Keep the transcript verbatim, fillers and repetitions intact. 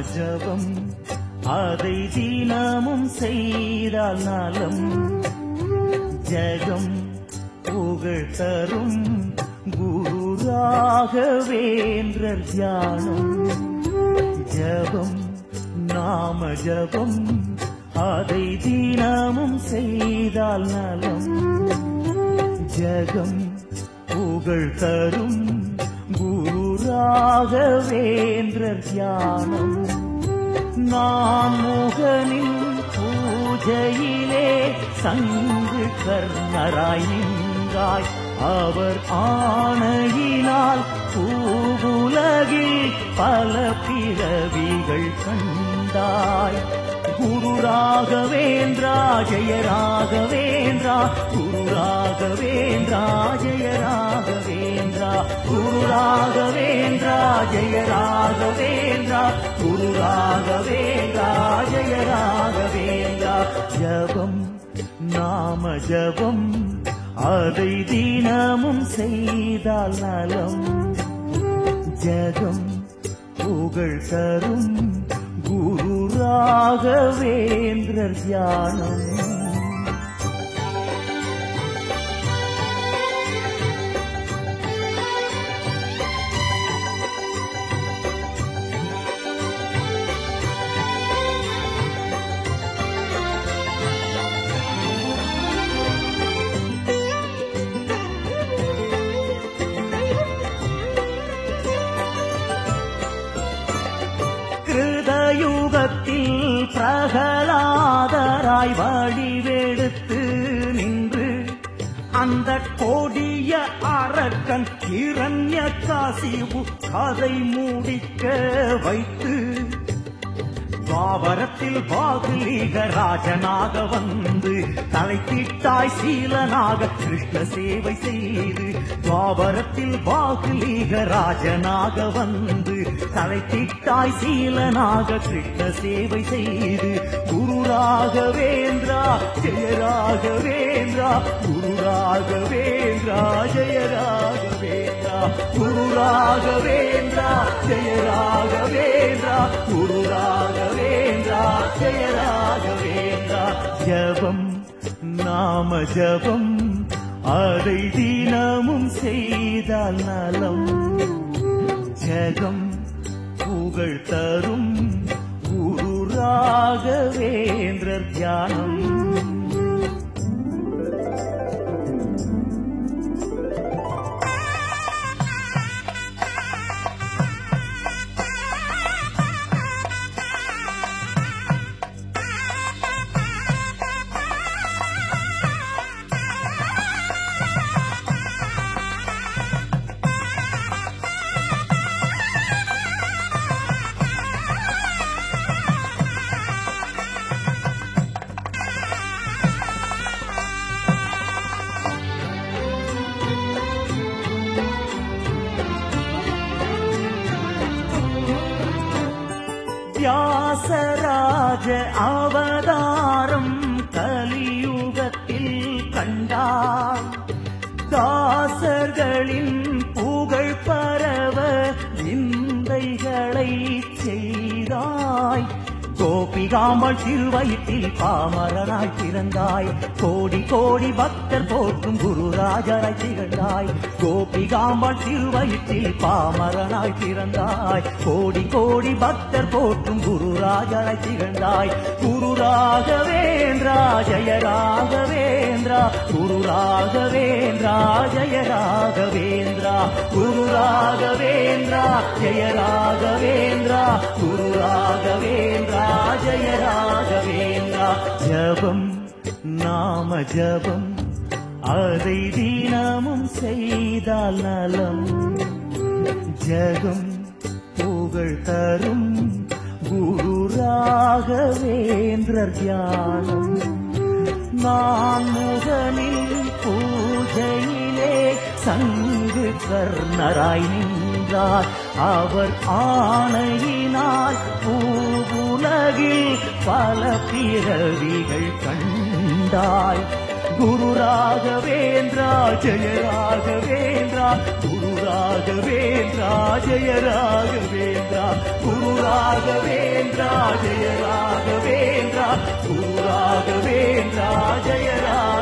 ஜபம் அதை தினமும் செய்தால் நலம். ஜெகம் புகழ் தரும் குரு ராகவேந்திரர் தியானம். ஜபம் நாம ஜபம் அதை தினமும் செய்தால் நலம். ஜெகம் புகழ் தரும் குரு ராகவேந்திரர் தியானம். நான் முகனின் பூஜையிலே சங்கு கர்ணராய் நின்றாய். அவர் ஆணையினால் பூவுலகில் பல பிறவிகள் கண்டாய். குரு ராகவேந்திரா ஜெய ராகவேந்திரா, குரு ராகவேந்திரா ஜெய ராகவேந்திரா, குரு ராகவேந்திரா ஜெய ராகவேந்திரா, குரு ராகவேந்திரா ஜெய ராகவேந்திரா. ஜபம் நாம ஜபம் அதை தினமும் செய்தால் நலம். ஜெகம் புகழ் தரும் குரு ராகவேந்திரர் தியானம். கிருதயுகத்தில் பிரகலாதராய் வடிவெடுத்து நின்று அந்த கொடிய அரக்கன் இரண்யகாசிபு கதை முடிக்க வைத்து, துவாபரத்தில் பாகுலீக ராஜனாக வந்து தலை தீட்டாய் சீலனாக கிருஷ்ண சேவை செய்து, துவாபரத்தில் பாகுலீக ராஜனாக வந்து தலை தீட்டாய் சீலனாக கிருஷ்ண சேவை செய்து, குரு ராகவேந்திரா ஜெய ராகவேந்திரா, குரு ராகவேந்திரா ஜெய ராகவேந்திரா, குரு ராகவேந்திரா ஜெய ராகவேந்திரா, குரு ராகவேந்திரா ஜெய ராகவேந்திரா. ஜபம் நாம ஜபம் அதை தினமும் செய்தால் நலம். ஜெகம் புகழ் தரும் குரு ராகவேந்திரர் தியானம். வியாசராஜ அவதாரம் கலியுகத்தில் கண்டார். தாசர்களின் புகழ் பரவ விந்தைகளை செய்தாய். கோபிகாம்பாள் திருவயிற்றில் பாமரனாய் பிறந்தாய். கோடி கோடி பக்தர் போற்றும் குரு ராஜராய் திகழ்ந்தாய். கோபிகாம்பாள் திருவயிற்றில் பாமரனாய் பிறந்தாய். கோடி கோடி பக்தர் போற்றும் குரு ராஜராய் திகழ்ந்தாய். குரு ராகவேந்திரா ஜெய ராகவேந்திரா, குரு ராகவேந்திரா ஜெய ராகவேந்திரா, குரு ராகவேந்திரா ஜெய ராகவேந்திரா, குரு ராகவேந்திரா ஜெய ராகவேந்திரா. ஜபம் நாம ஜபம் அதை தினமும் செய்தால் நலம். ஜெகம் புகழ் தரும் குரு ராகவேந்திரர் தியானம். நான் முகனில் பூஜையிலே சங்கு கர்ணராய் நின்றார். அவர் ஆணையினால் பூவுலகில் பல பிறவிகள் கண்டாய். குரு ராகவேந்திரா ஜெய ராகவேந்திரா, குரு ராகவேந்திரா ஜெய ராகவேந்திரா குரு ராகவேந்திரா ஜெய ராகவேந்திரா குரு ராகவேந்திரா ஜெய ராகவேந்திரா